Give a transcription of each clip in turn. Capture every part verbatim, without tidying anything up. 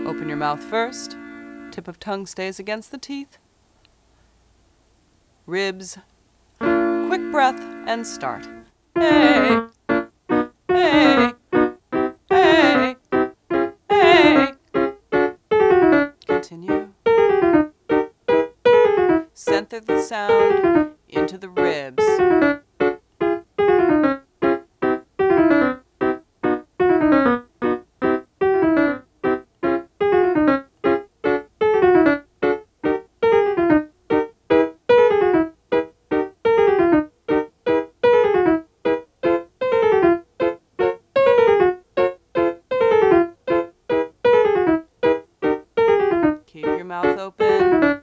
Open your mouth first. Tip of tongue stays against the teeth. Ribs. Quick breath and start. Hey, hey, hey, hey. Continue. Center the sound into the ribs. Keep your mouth open.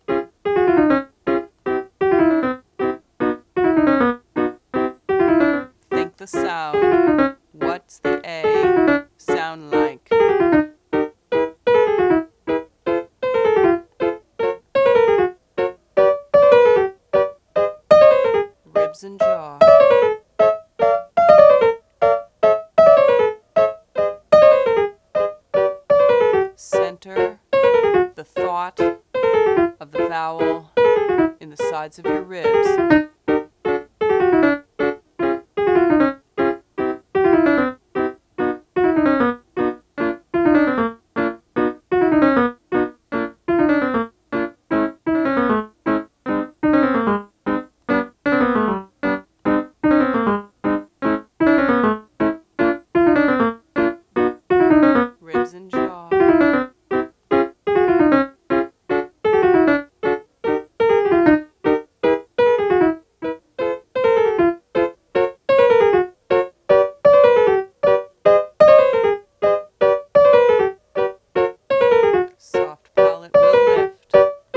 Think the sound. What's the A sound like? Ribs and jaw. Center the thought of the vowel in the sides of your ribs. Ribs and jaw. Soft palate will lift.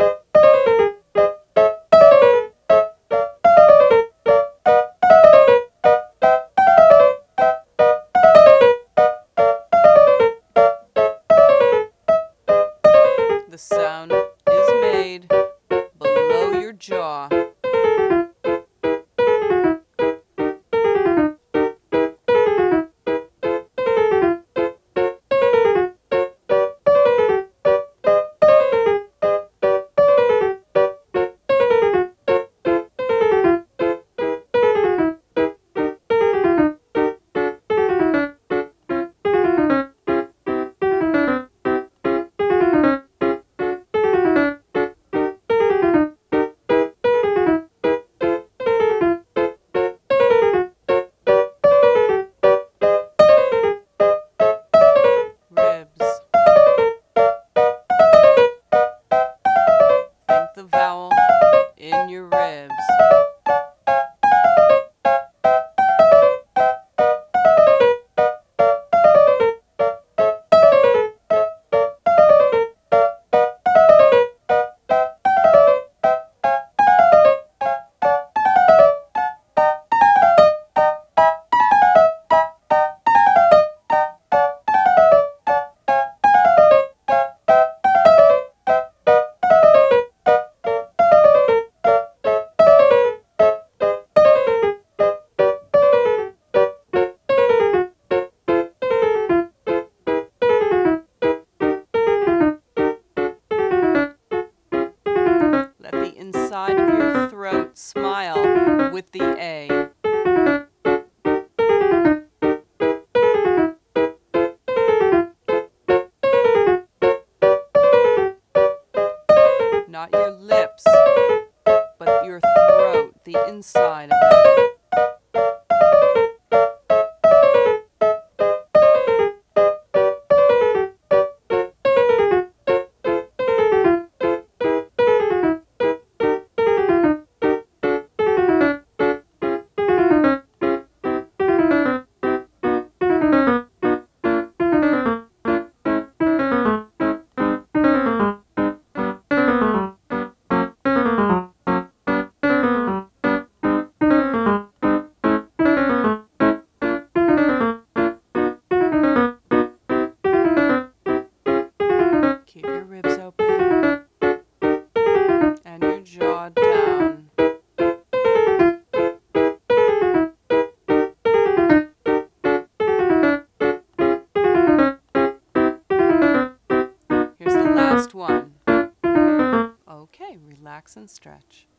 The sound is made below your jaw. Ribs. Think the vowel in your ribs. Let the inside of your throat smile with the A. Not your lips, but your throat, the inside of it. last one. Okay, relax and stretch.